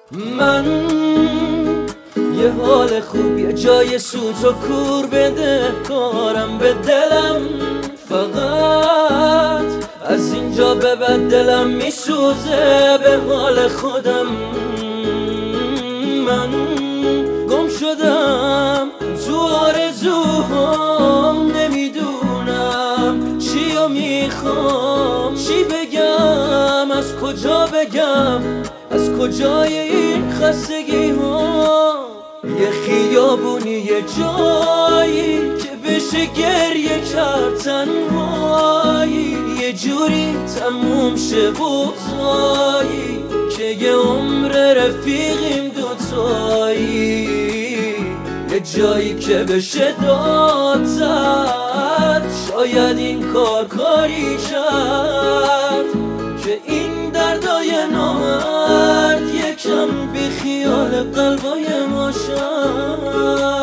من یه حال خوب، یه جای سوت و کور بده کارم به دلم، فقط از اینجا به بعد دلم میسوزه به حال خودم. من گم شدم تو آرزوهام، نمیدونم چیو میخوام، چی بگم، از کجا بگم، از کجای این خستگی ها. یه خیابونی، یه جایی که بشه گریه کرد تنهایی، یه جوری تموم شه بغضایی که یه عمر رفیقیم دوتایی. یه جایی که بشه داد زد، شاید این کار کاری کرد که این دردای نامرد یکم بی خیال قلبای ما شد.